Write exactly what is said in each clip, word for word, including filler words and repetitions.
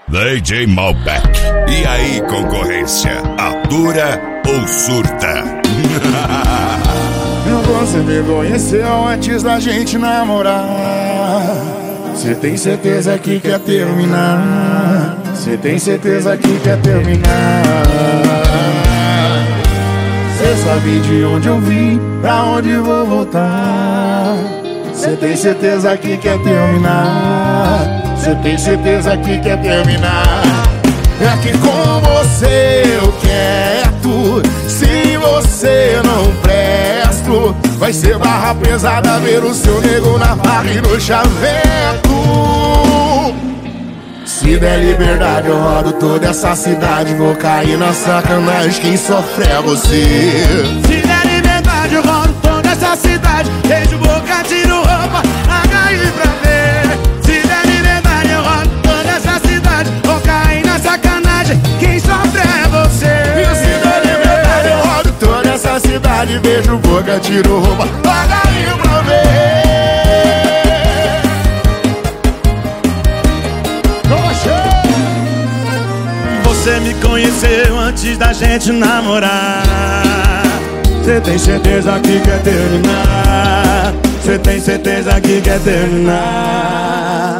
D J Malbec. E aí, concorrência, atura ou surta? Você me conheceu antes da gente namorar. Cê tem certeza que quer terminar? Cê tem certeza que quer terminar? Cê sabe de onde eu vim, pra onde vou voltar? Cê tem certeza que quer terminar? Cê tem certeza que quer terminar? É que com você eu quero. Se você não presto, vai ser barra pesada ver o seu nego na barra e no chaveco. Se der liberdade eu rodo toda essa cidade, vou cair na sacanagem, quem sofre é você. Se der liberdade eu rodo toda essa cidade, beijo, boca, tiro roupa, H I pra ver. Se der liberdade eu rodo toda essa cidade, vou cair na sacanagem, quem sofre é você. E se der liberdade eu rodo toda essa cidade, beijo, boca, tiro roupa, H I pra ver. Você me conheceu antes da gente namorar. Cê tem certeza que quer terminar? Cê tem certeza que quer terminar?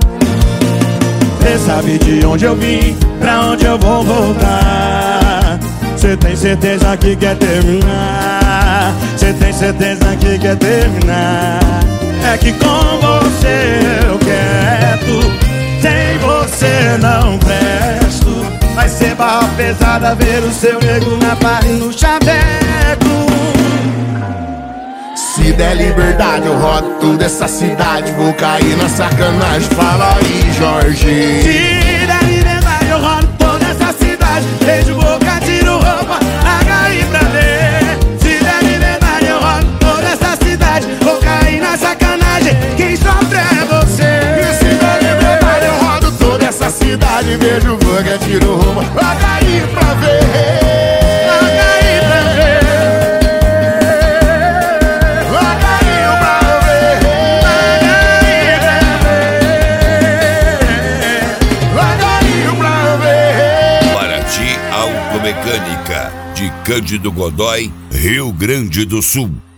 Cê sabe de onde eu vim, pra onde eu vou voltar? Cê tem certeza que quer terminar? Cê tem certeza que quer terminar? É que com você eu quero, sem você não presto. Vai ser barra pesada ver o seu nego na barra e no chaveco. Se der liberdade eu rodo toda essa cidade, vou cair na sacanagem, fala aí, Jorge. Se der liberdade eu rodo toda essa cidade, beijo, boca, tiro roupa, H I pra ver. Se der liberdade eu rodo toda essa cidade, vou cair na sacanagem, quem sofre é você. E se der liberdade eu rodo toda essa cidade, beijo, boca, tiro roupa, H I pra ver. Mecânica de Cândido Godói, Rio Grande do Sul.